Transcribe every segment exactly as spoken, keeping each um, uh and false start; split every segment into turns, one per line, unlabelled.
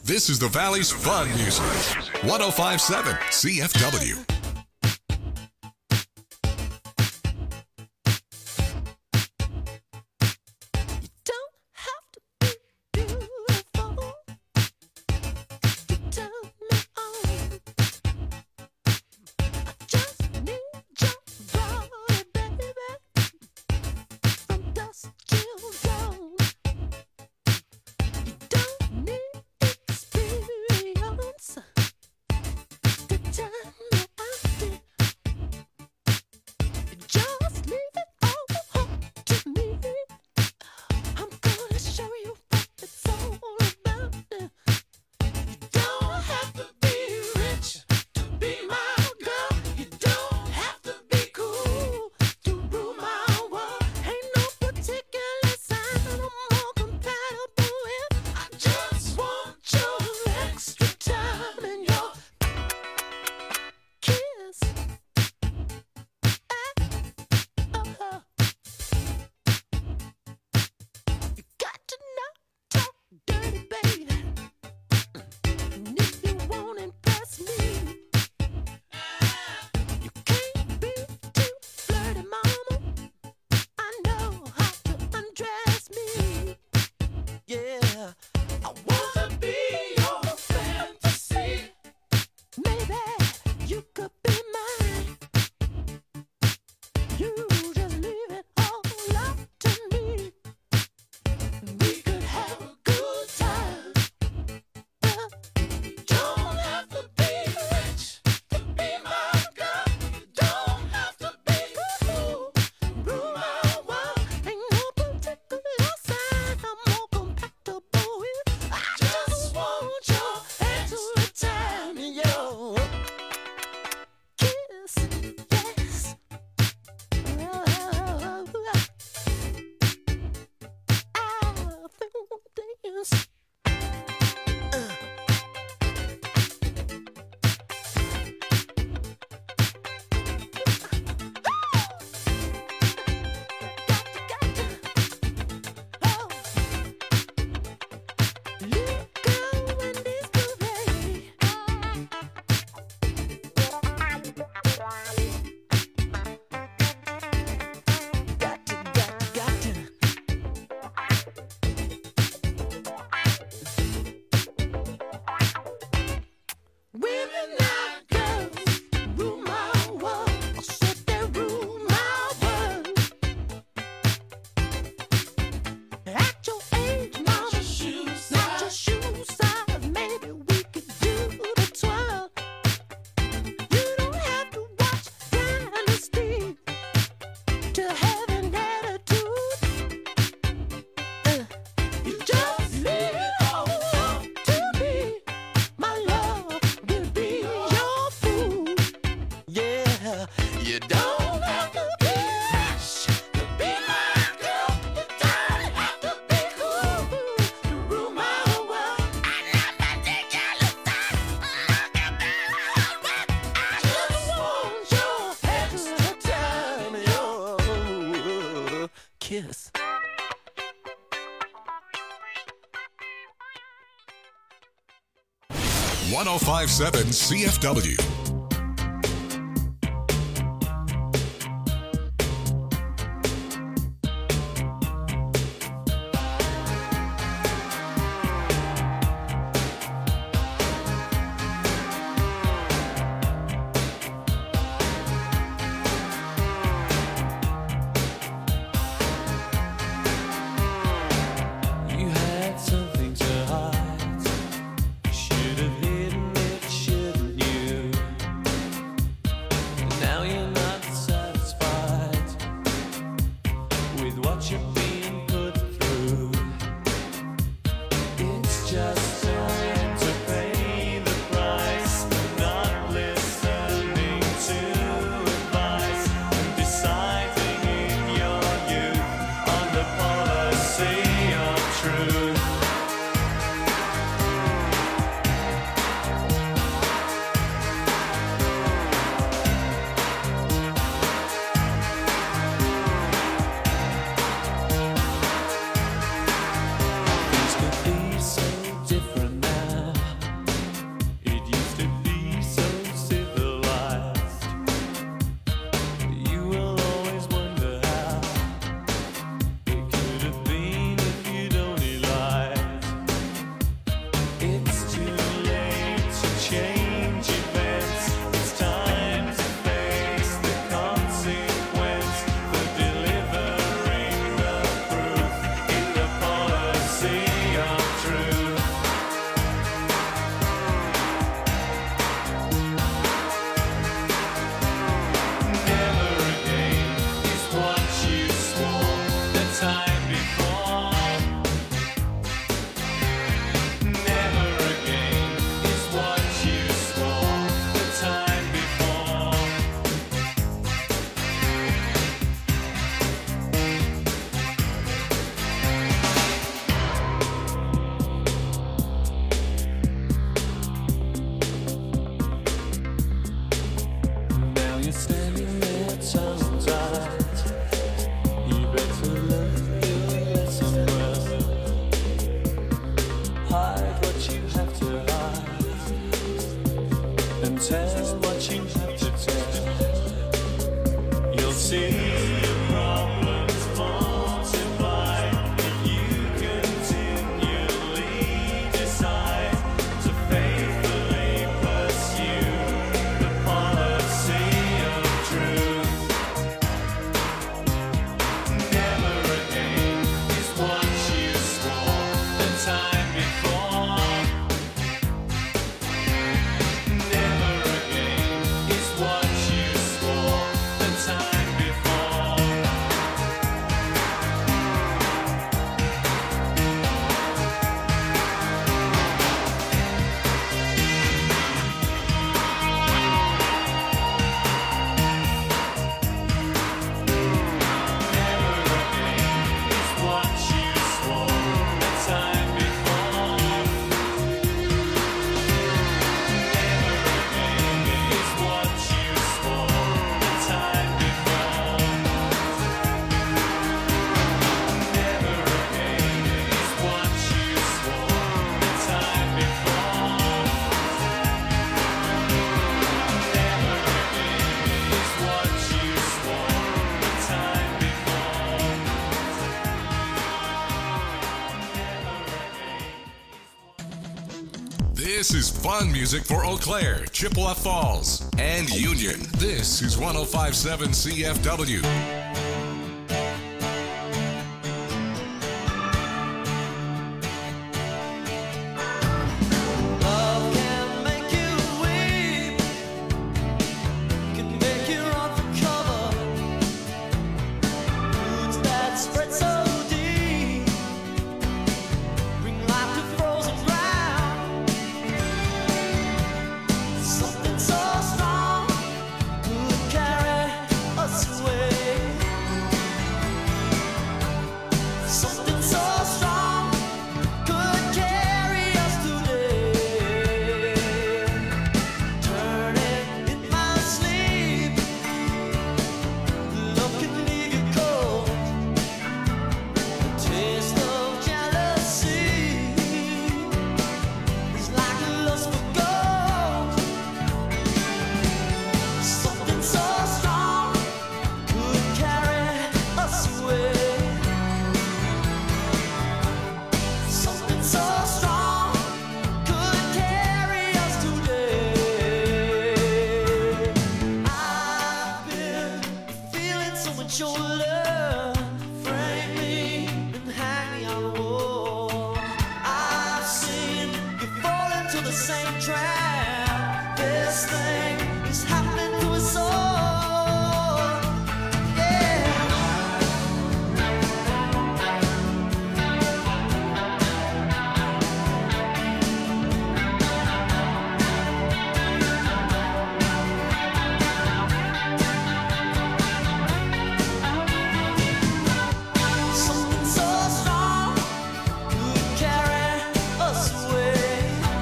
This is the Valley's fun music. one oh five point seven C F W.
Kiss.
one oh five point seven C F W.
Things could be so different. you have to hide and tell what you have to tell. You'll see your problems multiply if you continually decide to faithfully pursue the policy of truth. Never again is what you swore the time before. Never again is what you swore the time before. Never again is what you swore the time before. Never again is what you swore the time before. Never again is what you swore the time before. Never again is what you swore the time before.
This is fun music for Eau Claire, Chippewa Falls, and Union. This is one oh five point seven C F W.
Love can make you weep, can make you run for cover. Roots that spread so deep, bring life to frozen ground. Something so strong could carry us away. Something so strong could carry us today. Turning in my sleep, love can leave you cold. The taste of jealousy is like a lust for gold. Something so strong could carry us away. Something so strong could carry us today. I've been feeling so much your love, frame me and hang me on the wall. I've seen you fall into the same trap. This thing is happening to us all. Yeah. Something so strong could carry us away.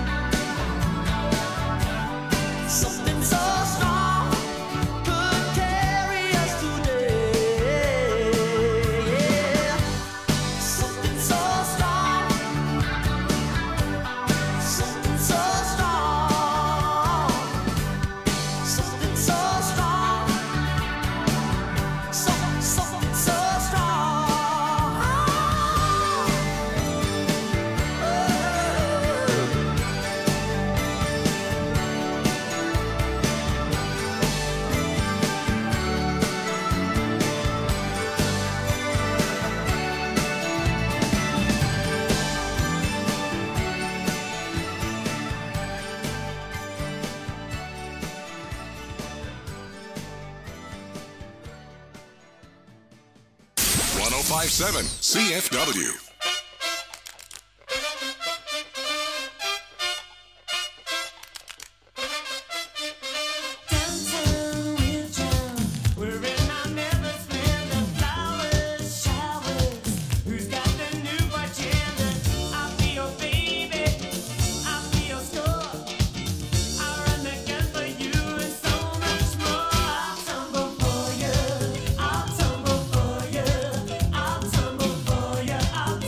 Something so strong could carry us today. Yeah. Something so strong. Something so strong. Something so strong. Some- Something so strong. Oh.
one oh five point seven C F W.
Downtown, real town, wherein I never smell the flowers, showers. Who's got the new agenda? I'll be your baby, I'll be your store. I'll run the gun for you and so much more. I'll tumble for you, I'll tumble for you, I'll tumble for you, I'll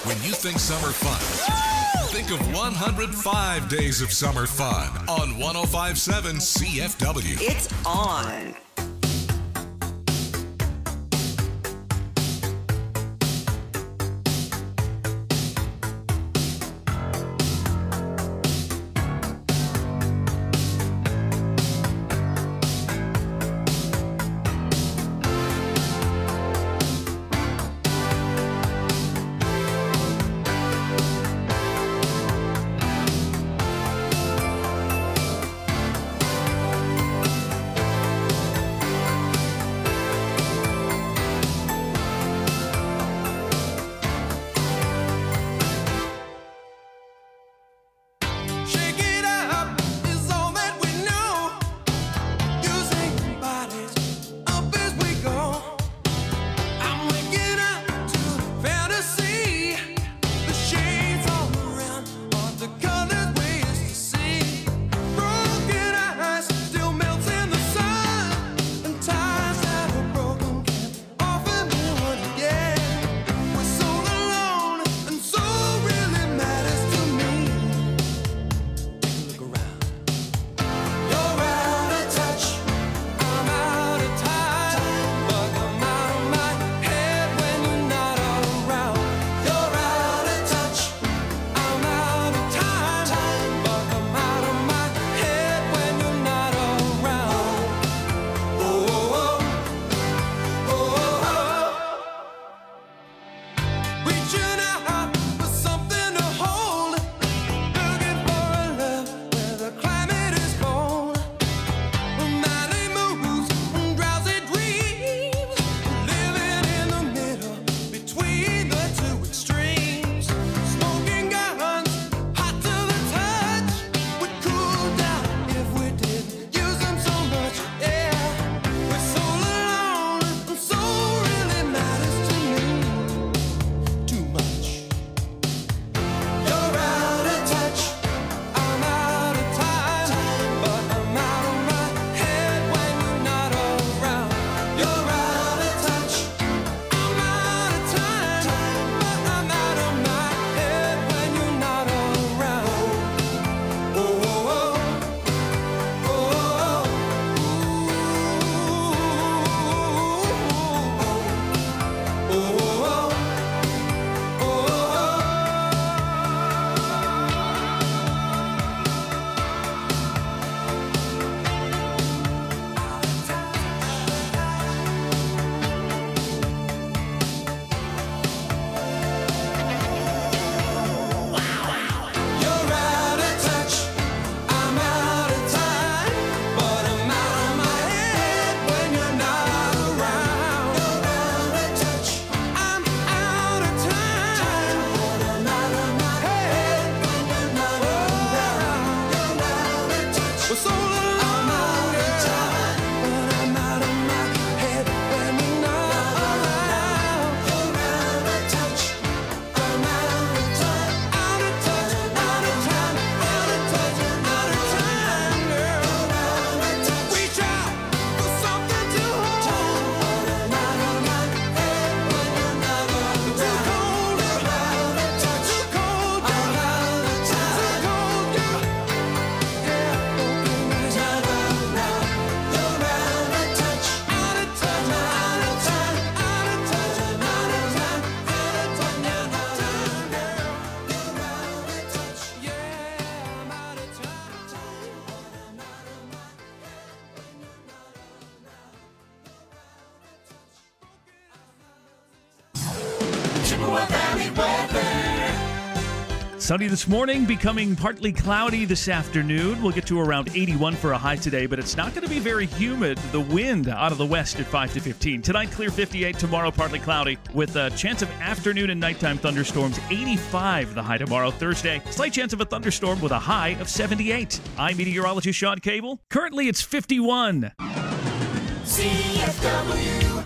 When you think summer fun, think of one hundred five days of summer fun on one oh five point seven C F W.
It's on.
Sunny this morning, becoming partly cloudy this afternoon. We'll get to around eighty-one for a high today, but it's not going to be very humid. The wind out of the west at five to fifteen. Tonight, clear fifty-eight. Tomorrow, partly cloudy with a chance of afternoon and nighttime thunderstorms. eighty-five the high tomorrow. Thursday, slight chance of a thunderstorm with a high of seventy-eight. I'm meteorologist Sean Cable. Currently, it's fifty-one.
C F W.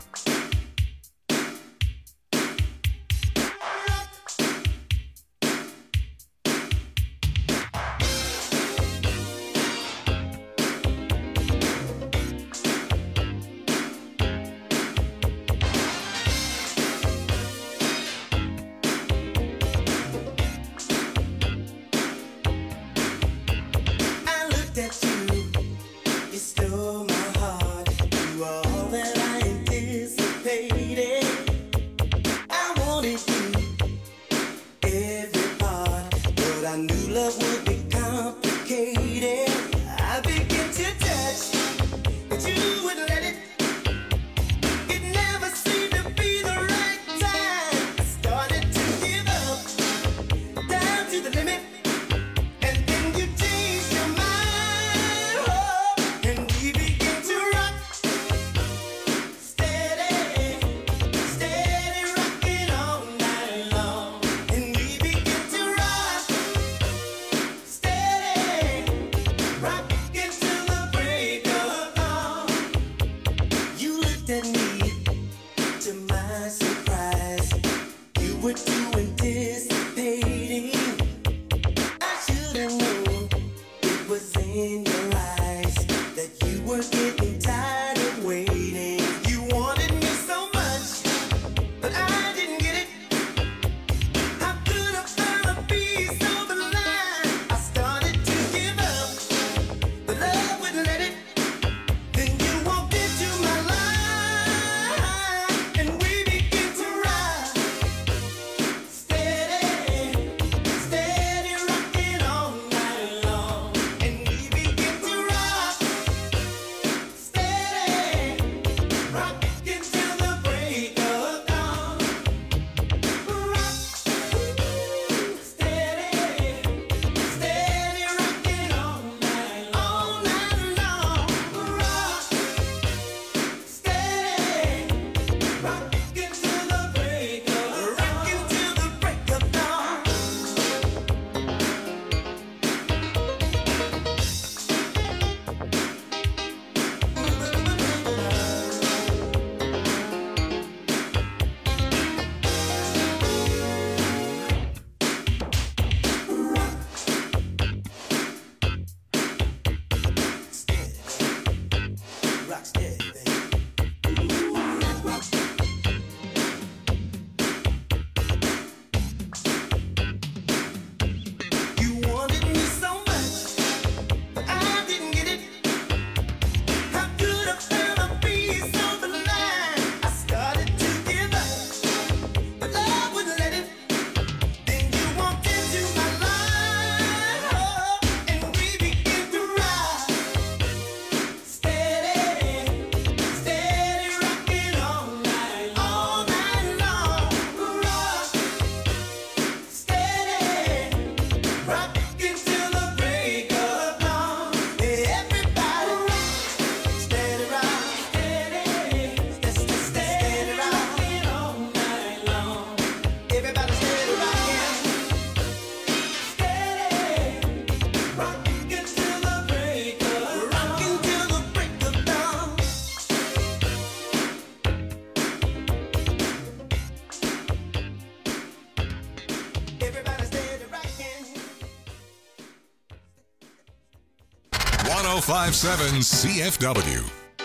one oh five point seven C F W.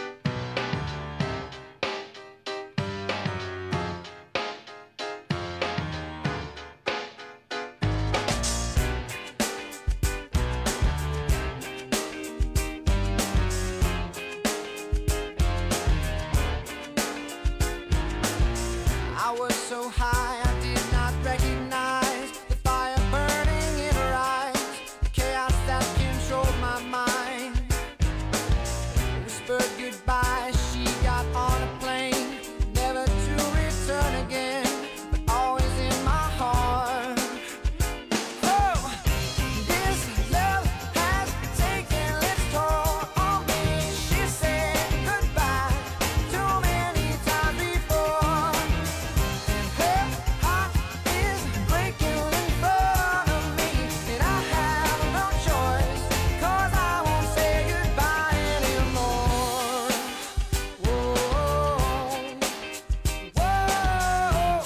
I was so high, I did not recognize the fire burning in her eyes, the chaos that controlled my mind. Whispered goodbye, she got on a plane, never to return again, but always in my heart. Oh, this love has taken its toll on me. She said goodbye too many times before. Her heart is breaking in front of me, and I have no choice, 'cause I won't say goodbye anymore. Whoa, whoa,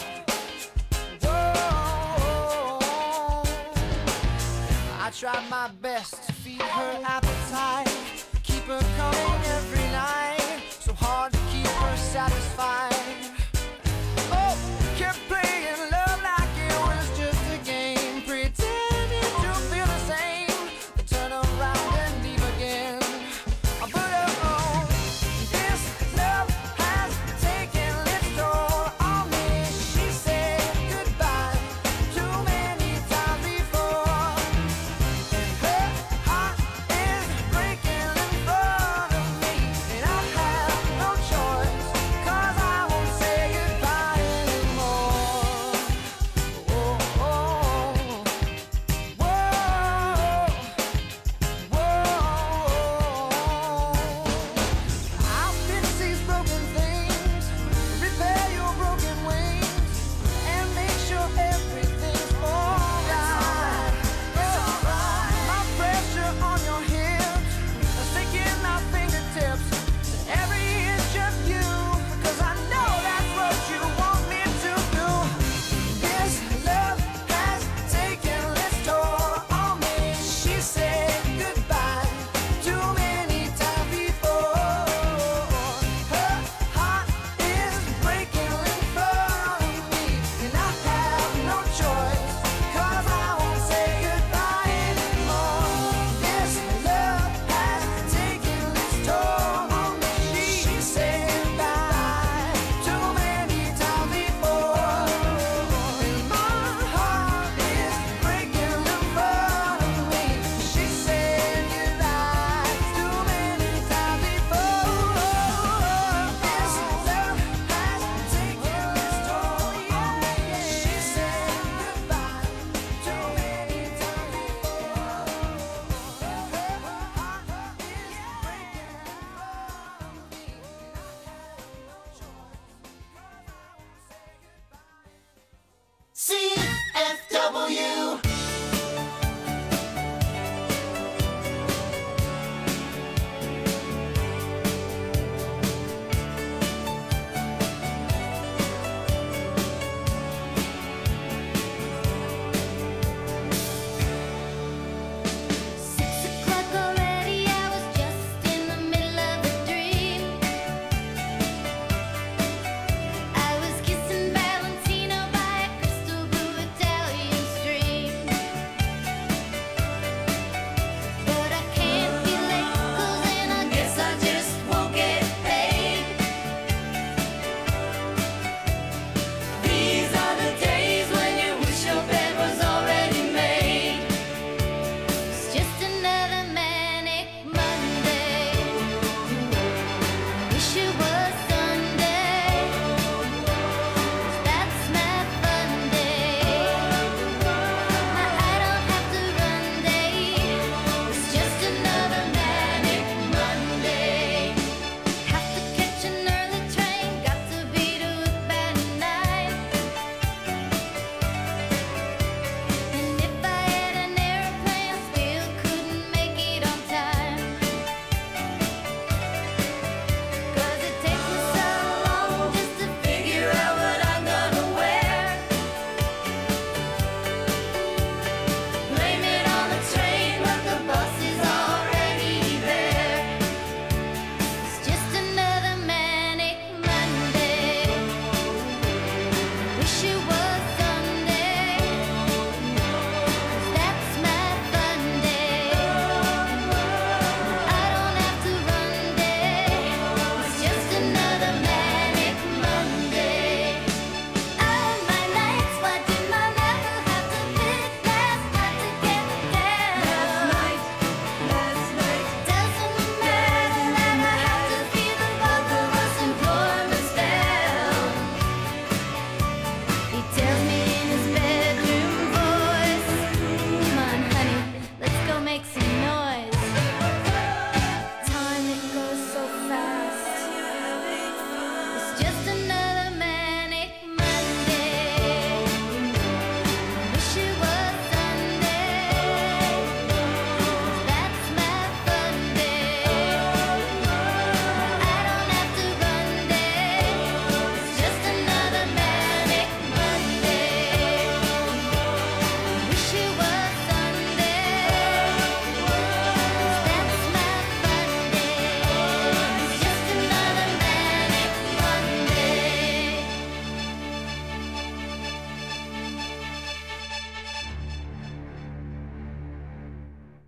whoa. I tried my best to feed her appetite, keep her coming every night, so hard to keep her satisfied. Oh, kept playing love like it was just a game, pretending to feel the same, then turn around and leave again. But oh, this love has taken its toll on me. She said goodbye too many times before, and her heart is breaking in front of me, and I have no choice, 'cause I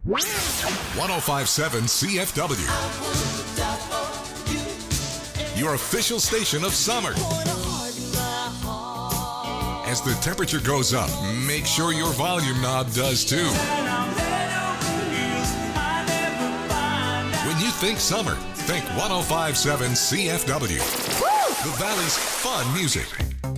one oh five point seven C F W. Your official station of summer. As the temperature goes up, make sure your volume knob does too. When you think summer, think one oh five point seven C F W. The Valley's fun music.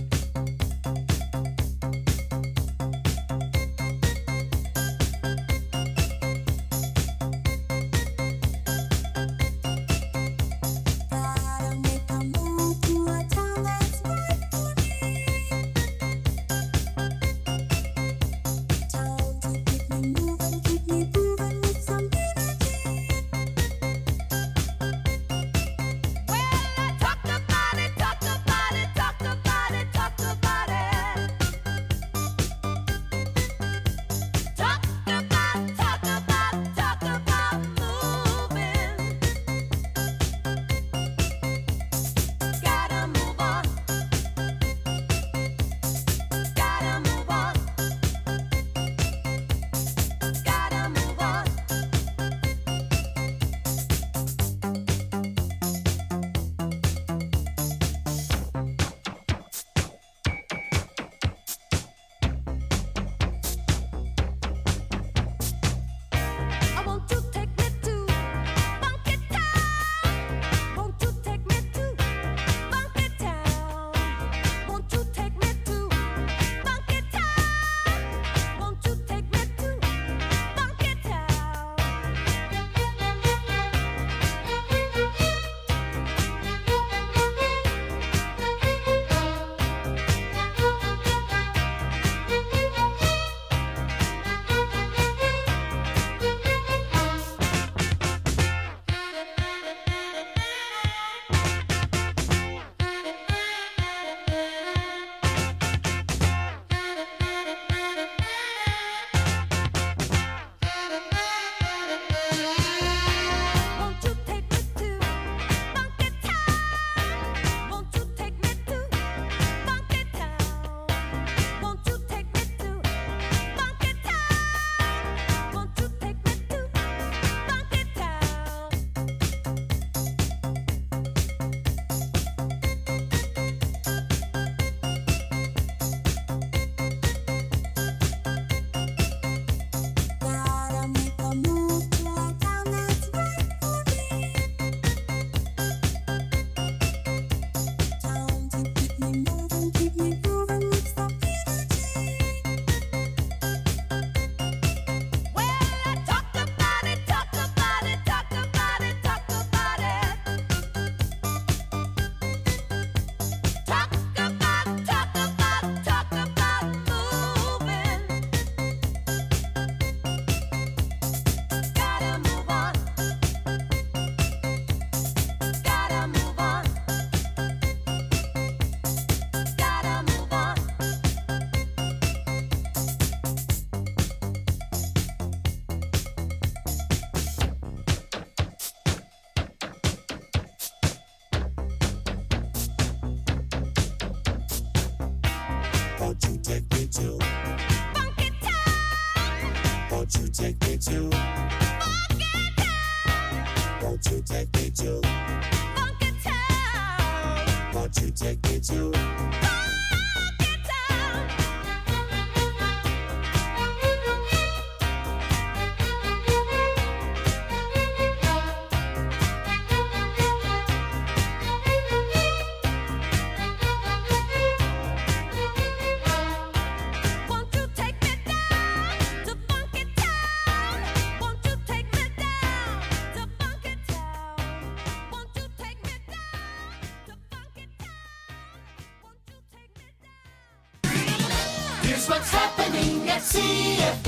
What's happening at C F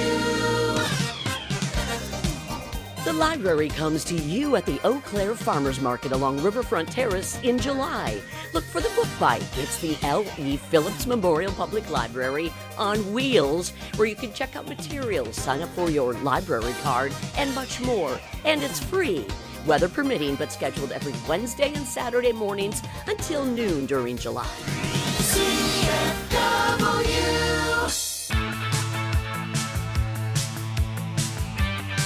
W?
The library comes to you at the Eau Claire Farmers Market along Riverfront Terrace in July. Look for the Book Bite. It's the L E Phillips Memorial Public Library on wheels, where you can check out materials, sign up for your library card, and much more. And it's free, weather permitting, but scheduled every Wednesday and Saturday mornings until noon during July.
C F W.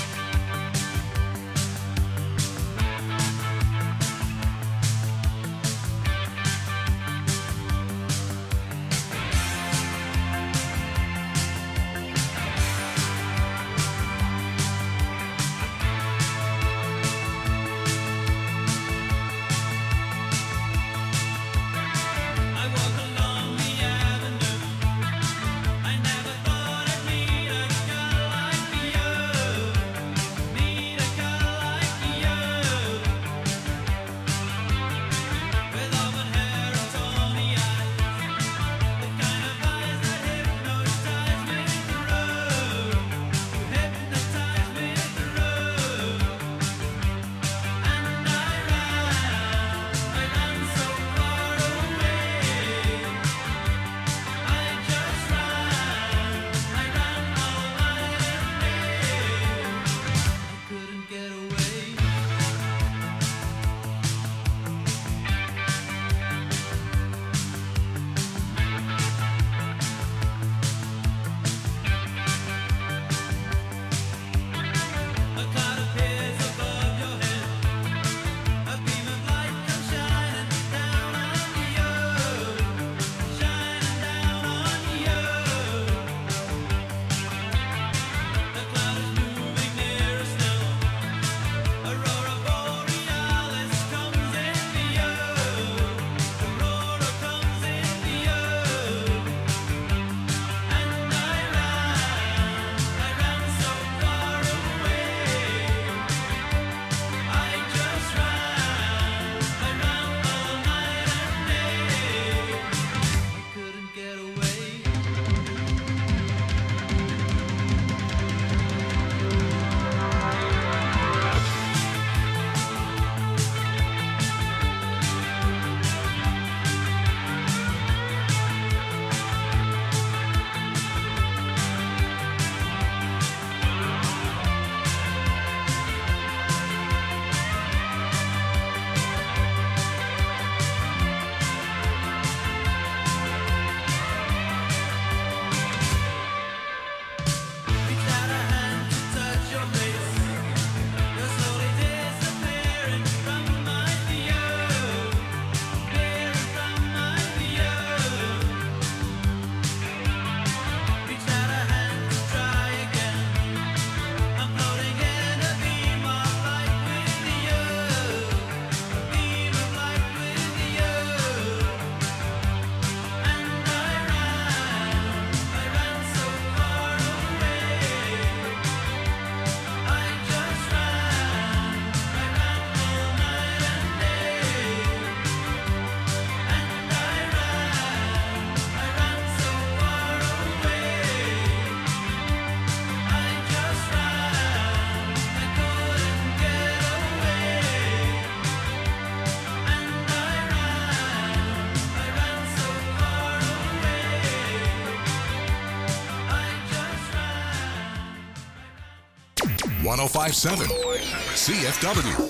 one oh five point seven C F W.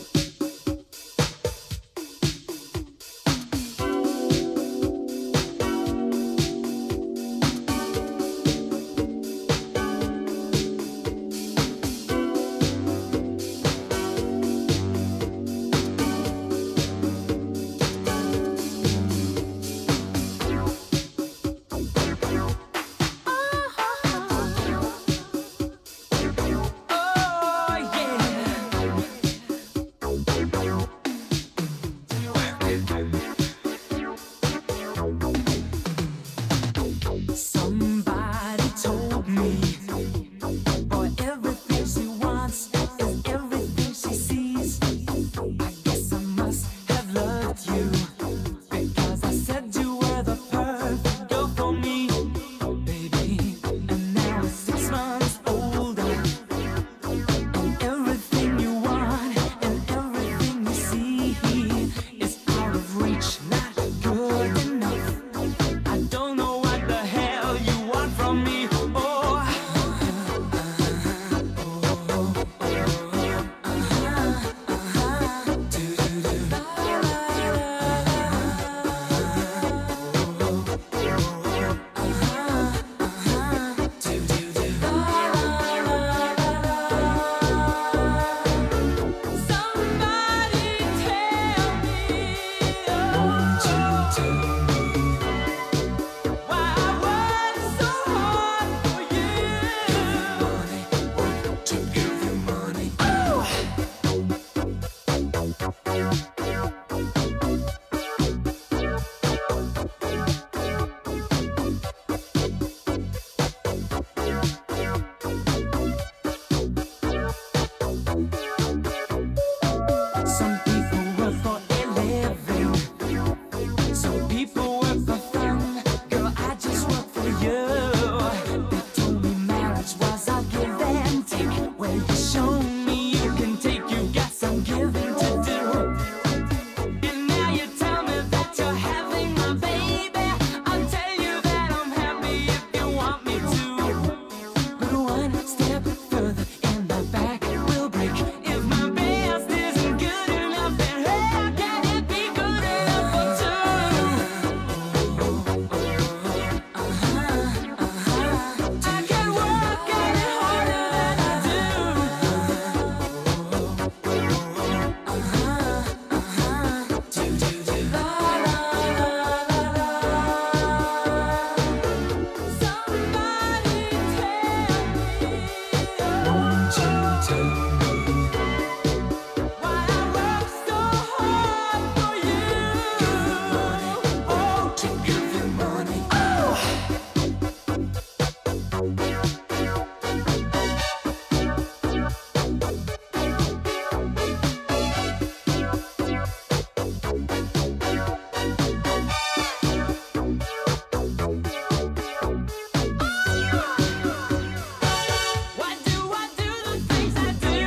Somebody told me, boy, everything she wants is everything she sees. I guess I must have loved you, because I said you were the perfect girl for me, baby. And now I'm six months older, and everything you want and everything you see is out of reach, not good enough. I don't know what the hell you want from me. Oh, somebody tell me, why I work so hard for you. To give you money. Some people work for a living. Some people work for fun. Girl, I just work for you. They told me marriage was a give and take. Well, you show me you can take. You got some giving to do. And now you tell me that you're having my baby. I'll tell you that I'm happy if you want me to. But one step further and the back will break. If my best isn't good enough, then how can it be good enough for two? I can work any harder than I do. La la la la la. Somebody tell me, why I work so hard for you. Oh, to give you money. Why do I do the things I do?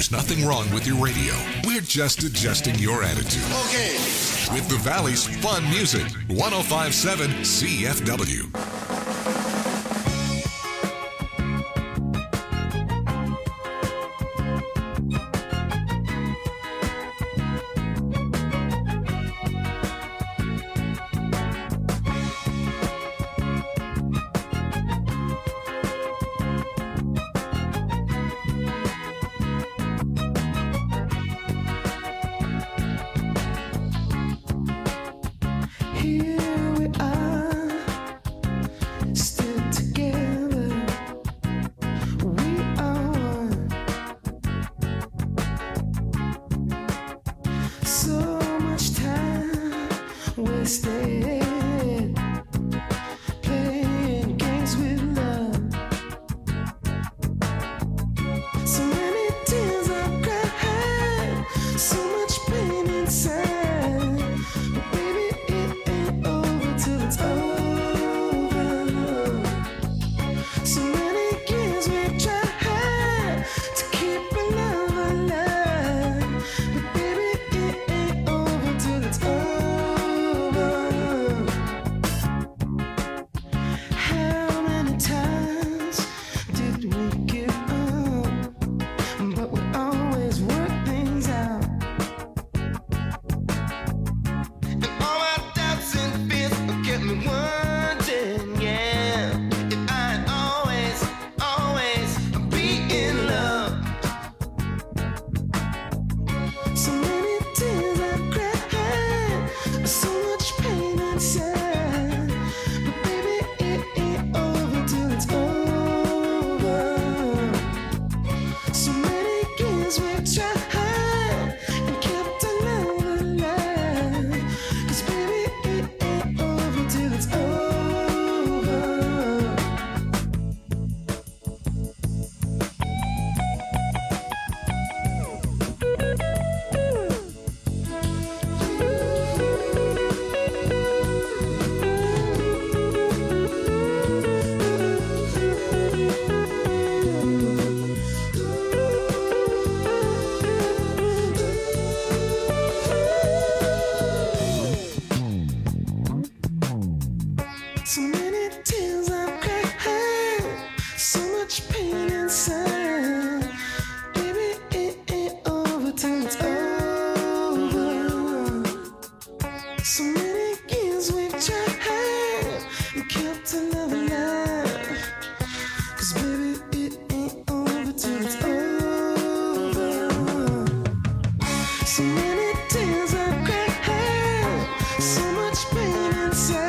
There's nothing wrong with your radio. We're just adjusting your attitude.
Okay.
With the Valley's fun music, one oh five point seven C F W.
Here we are, still together. We are one. So much time wasted playing games with love. So many tears I've cried, so much pain inside. So many tears I've cried, so much pain inside. Baby, it ain't over till it's over. So many years we've tried and kept our love alive. 'Cause baby, it ain't over till it's over. So many tears I've cried, so much pain inside.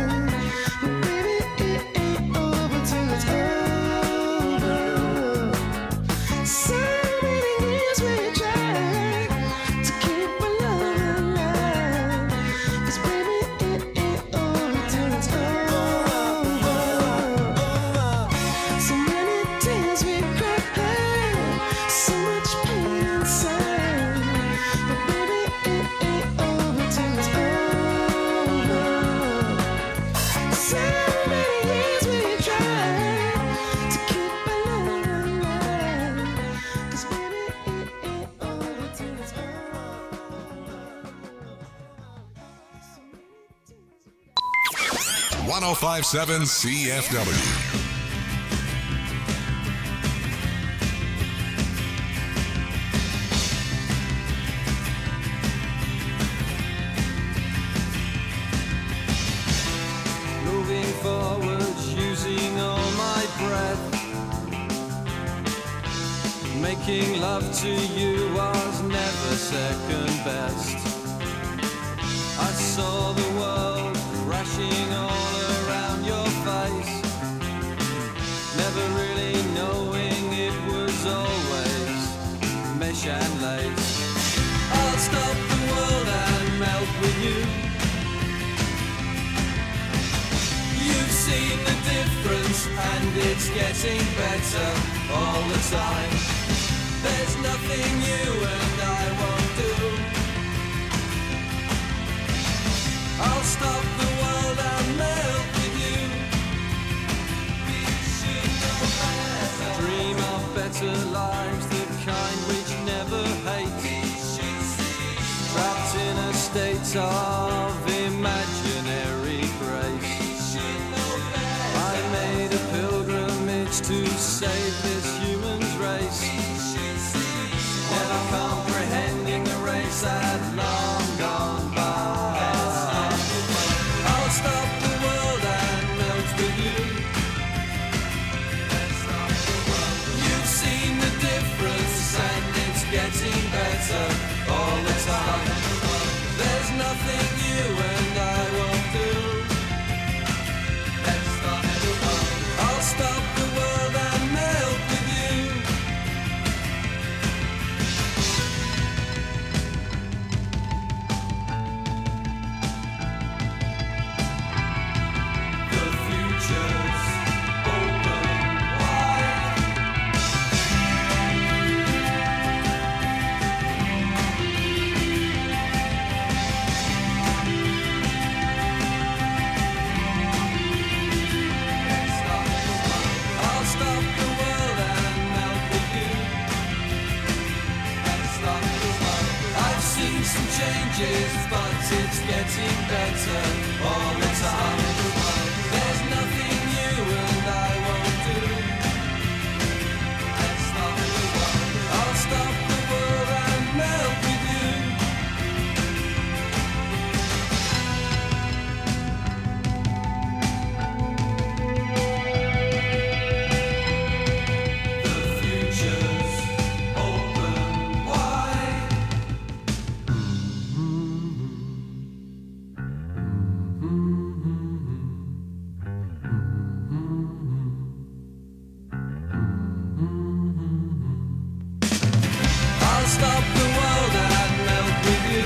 one oh five point seven C F W.
Moving forwards, using all my breath. Making love to you was never second best. I saw the world crashing all around your face, never really knowing it was always mesh and lace. I'll stop the world and melt with you. You've seen the difference and it's getting better all the time. There's nothing you and I won't do. I'll stop the world and melt with you. We should know better. Dream of better lives, the kind which
height of imaginary grace. I made a pilgrimage to save this human's race, never comprehending the race had long gone by. I'll stop the world and melt with you. You've seen the difference and it's getting better all the time. There's nothing you and I won't do. I'll stop the world and melt with you. The future's open wide. I'll stop the world and melt with you. I've seen some changes, but it's getting better all the time. There's nothing you and I won't do. I'll stop the world and melt with you. The future's open wide. I'll stop the world and melt with you.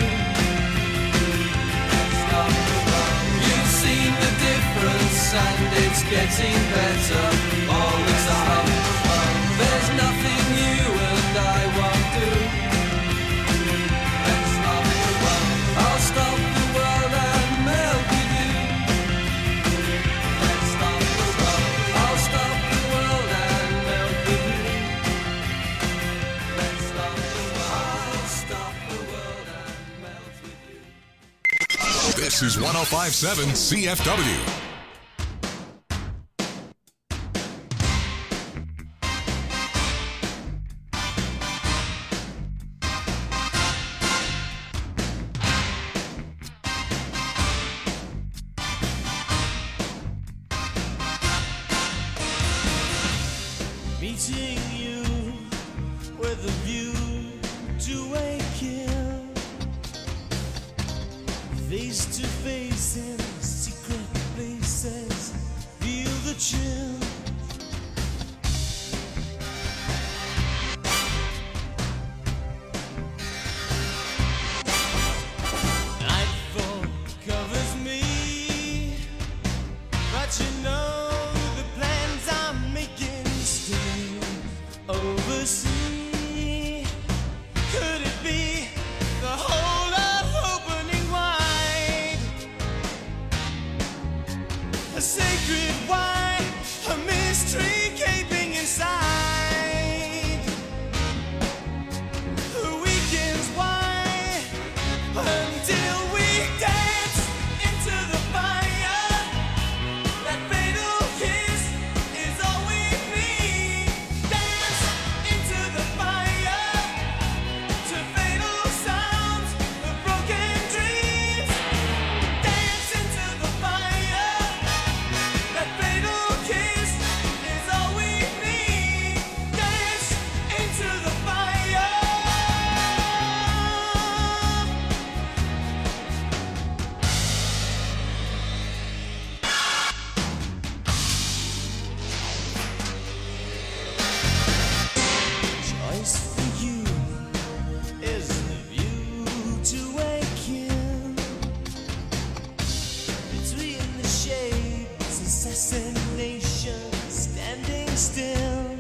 You've seen the difference and it's getting better all the time. There's nothing you and I won't do. I'll stop the world and melt with you. I'll stop the world and melt with you. I'll stop the world and melt with you.
This is one oh five point seven C F W.
Meeting you with a view to a kill, face to face in secret places, feel the chill. Nightfall covers me, but you know the plans I'm making stay overseas. Could it be the whole of opening wide? A sacred wine, a mystery gaping inside. The weekend's wine until we dance into the fire. That fatal kiss is all we need. Dance into the fire to fatal sounds of broken dreams. Dance into the fire. That fatal kiss is all we need. Dance into the fire. Choice for you is the view to a kill. Between the shades, assassination standing still.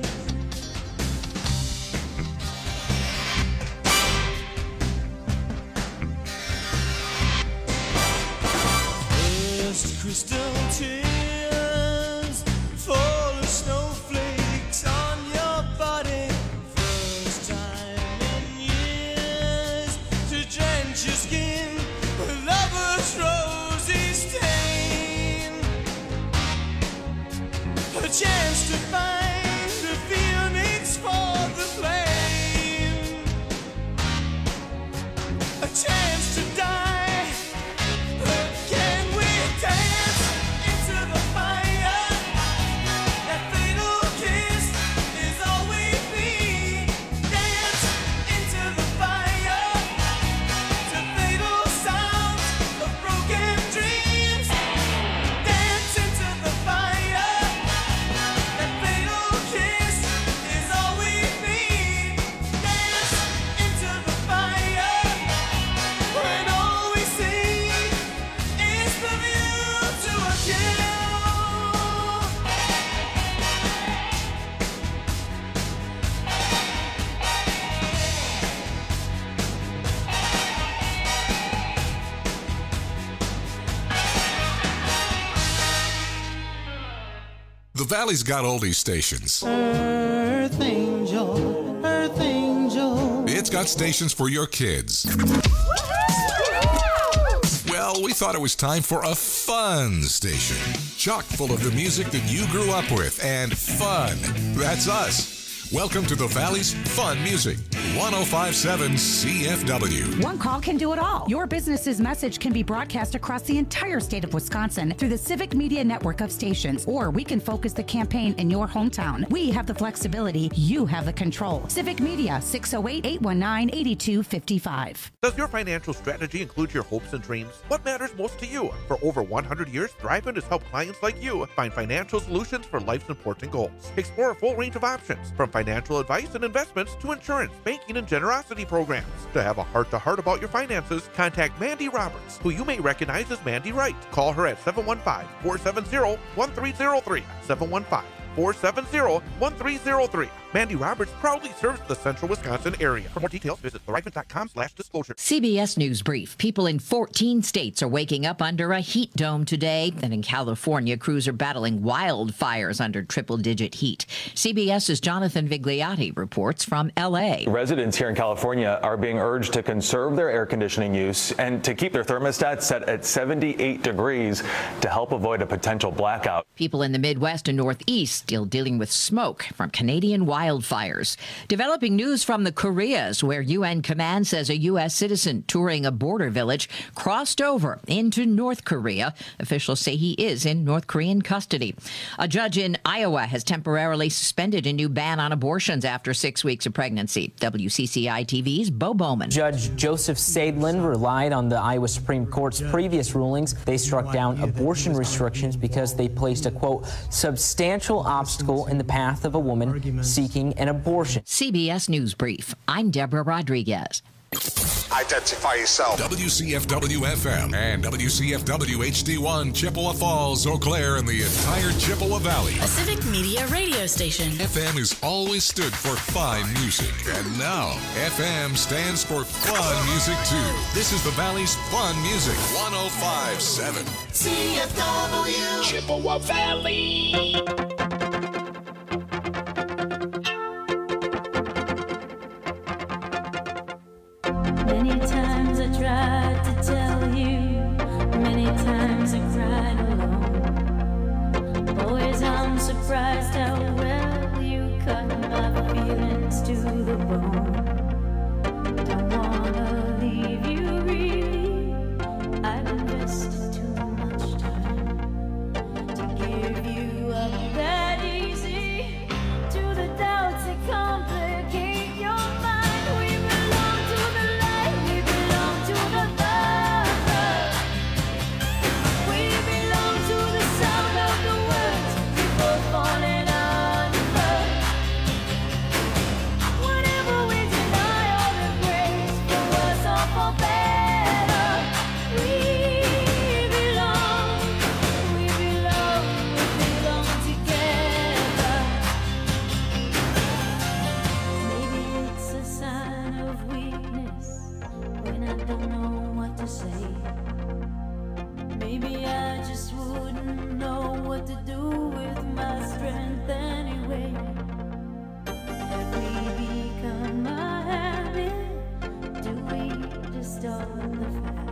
First crystal tears fall as snowflakes on your body. First time in years to drench your skin with love.
a chance to die. But can we dance into the fire? That fatal kiss is all we need. Dance into the fire to fatal sounds of broken dreams. Dance into the fire. That fatal kiss is all we need. Dance into the fire when all we see is the view to a kill.
The Valley's got oldies stations.
Earth angel, earth angel.
It's got stations for your kids. Well, we thought it was time for a fun station. Chock full of the music that you grew up with and fun. That's us. Welcome to the Valley's Fun Music. one oh five point seven C F W.
One call can do it all. Your business's message can be broadcast across the entire state of Wisconsin through the Civic Media network of stations, or we can focus the campaign in your hometown. We have the flexibility. You have the control. Civic Media, six oh eight, eight one nine, eight two five five.
Does your financial strategy include your hopes and dreams? What matters most to you? For over one hundred years, Thrivent has helped clients like you find financial solutions for life's important goals. Explore a full range of options, from financial advice and investments to insurance, banking, and generosity programs. To have a heart-to-heart about your finances, contact Mandy Roberts, who you may recognize as Mandy Wright. Call her at seven one five, four seven zero, one three zero three, seven one five, four seven zero, one three zero three. Mandy Roberts proudly serves the central Wisconsin area. For more details, visit thrivent.com slash disclosure.
C B S News Brief. People in fourteen states are waking up under a heat dome today. And in California, crews are battling wildfires under triple-digit heat. CBS's Jonathan Vigliotti reports from L A.
Residents here in California are being urged to conserve their air conditioning use and to keep their thermostats set at seventy-eight degrees to help avoid a potential blackout.
People in the Midwest and Northeast still dealing with smoke from Canadian wildfires. Developing news from the Koreas, where U N command says a U S citizen touring a border village crossed over into North Korea. Officials say he is in North Korean custody. A judge in Iowa has temporarily suspended a new ban on abortions after six weeks of pregnancy. W C C I T V's Bo Bowman.
Judge Joseph Sadlin relied on the Iowa Supreme Court's previous rulings. They struck down abortion restrictions because they placed a, quote, substantial obstacle in the path of a woman seeking an abortion.
C B S News Brief. I'm Deborah Rodriguez.
Identify yourself. W C F W F M and W C F W H D one, Chippewa Falls, Eau Claire, and the entire Chippewa Valley.
A Civic Media radio station.
F M has always stood for fine music, and now F M stands for fun music too. This is the Valley's Fun Music, one oh five point seven
C F W.
Chippewa Valley.
Many times I tried to tell you, many times I cried alone. Always I'm surprised how well you cut my feelings to the bone. Don't wanna leave you really, I've invested too much time to give you up that easy to the doubts that complicate your mind. We belong to the light, we belong to the love. We belong to the sound of the words before falling under. Whenever we deny all the grace, for worse or for better, we belong, we belong, we belong together. Maybe it's a sign of weakness when I don't know what to say. Maybe I just wouldn't know what to do with my strength anyway. Have we become a habit? Do we just start the fight?